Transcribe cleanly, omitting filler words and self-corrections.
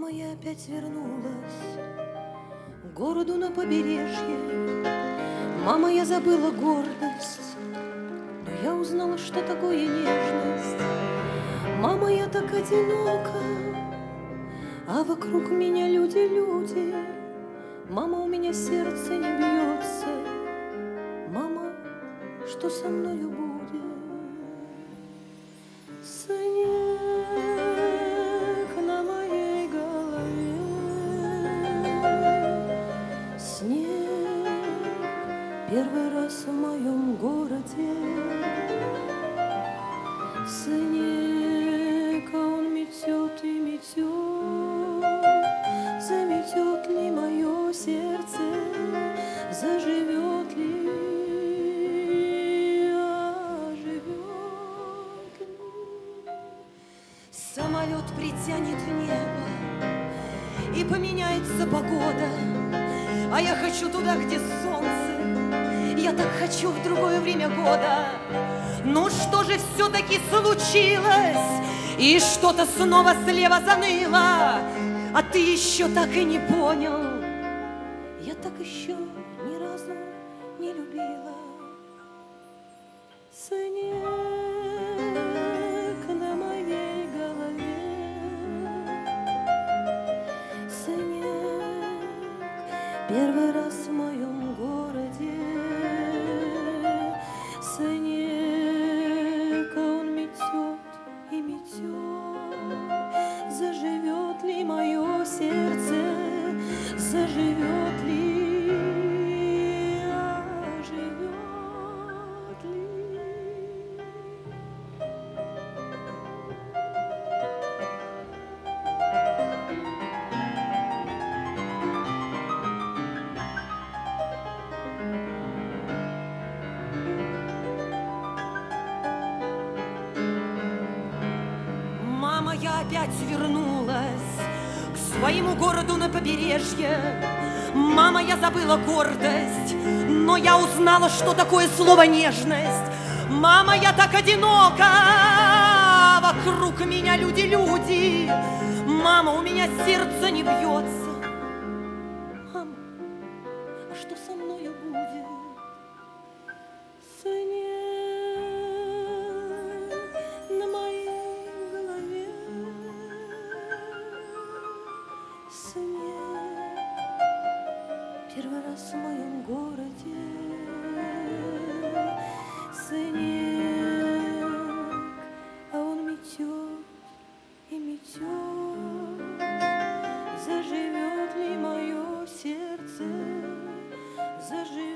Мама, я опять вернулась к городу на побережье. Мама, я забыла гордость, но я узнала, что такое нежность. Мама, я так одинока, а вокруг меня люди, люди. Мама, у меня сердце не бьется. Мама, что со мною будет? Снег на моей голове, снег первый раз в моем городе. Снег, а он метет и метет, заметет ли мое сердце, заживет ли, оживет ли. Самолет притянет в небо, и поменяется погода, а я хочу туда, где солнце. Я так хочу в другое время года. Ну что же все-таки случилось? И что-то снова слева заныло, а ты еще так и не понял. Я так еще ни разу не любила. Снег на моей голове, снег первый раз в моем городе. Снег, а он метет и метет, заживет ли мое сердце, заживет ли, оживет ли. Мама, я опять вернулась к своему городу на побережье. Мама, я забыла гордость, но я узнала, что такое слово нежность. Мама, я так одинока, вокруг меня люди, люди. Мама, у меня сердце не бьется. Мама, а что со мною будет? Снег на моей голове, снег первый раз в моем городе. Снег, а он метет и метет, заживет ли мое сердце, заживет.